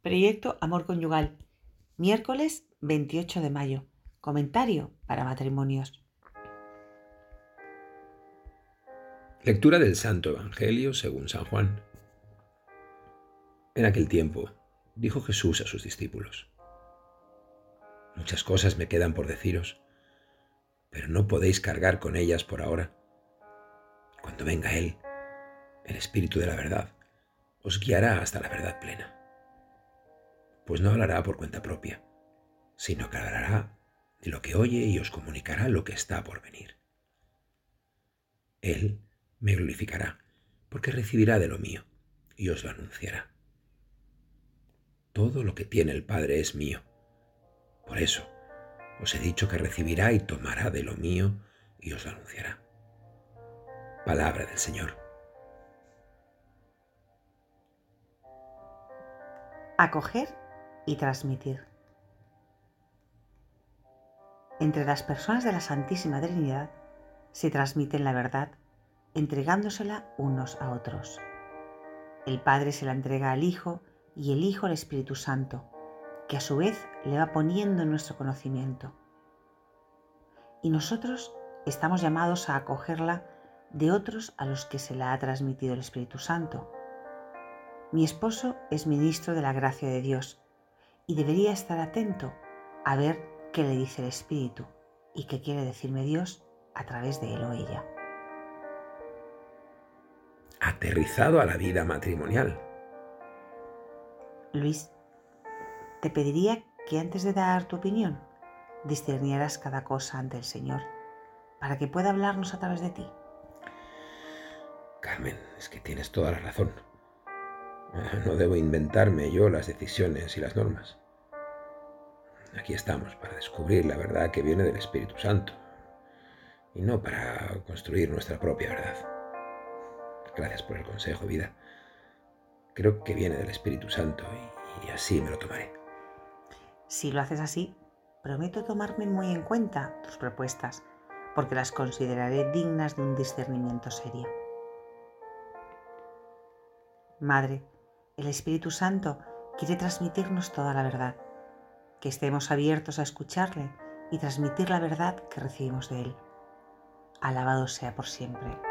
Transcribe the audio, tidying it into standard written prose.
Proyecto Amor Conyugal, miércoles 28 de mayo. Comentario para matrimonios. Lectura del Santo Evangelio según San Juan. En aquel tiempo, dijo Jesús a sus discípulos: Muchas cosas me quedan por deciros, pero no podéis cargar con ellas por ahora. Cuando venga Él, el Espíritu de la verdad, os guiará hasta la verdad plena. Pues no hablará por cuenta propia, sino que hablará de lo que oye y os comunicará lo que está por venir. Él me glorificará, porque recibirá de lo mío y os lo anunciará. Todo lo que tiene el Padre es mío. Por eso os he dicho que recibirá y tomará de lo mío y os lo anunciará. Palabra del Señor. Acoger y transmitir. Entre las personas de la Santísima Trinidad se transmiten la verdad entregándosela unos a otros. El Padre se la entrega al Hijo y el Hijo al Espíritu Santo, que a su vez le va poniendo en nuestro conocimiento. Y nosotros estamos llamados a acogerla de otros a los que se la ha transmitido el Espíritu Santo. Mi esposo es ministro de la gracia de Dios y debería estar atento a ver qué le dice el Espíritu y qué quiere decirme Dios a través de él o ella. Aterrizado a la vida matrimonial. Luis, te pediría que antes de dar tu opinión, discernieras cada cosa ante el Señor, para que pueda hablarnos a través de ti. Carmen, es que tienes toda la razón. No debo inventarme yo las decisiones y las normas. Aquí estamos para descubrir la verdad que viene del Espíritu Santo y no para construir nuestra propia verdad. Gracias por el consejo, vida. Creo que viene del Espíritu Santo y así me lo tomaré. Si lo haces así, prometo tomarme muy en cuenta tus propuestas, porque las consideraré dignas de un discernimiento serio. Madre, el Espíritu Santo quiere transmitirnos toda la verdad, que estemos abiertos a escucharle y transmitir la verdad que recibimos de él. Alabado sea por siempre.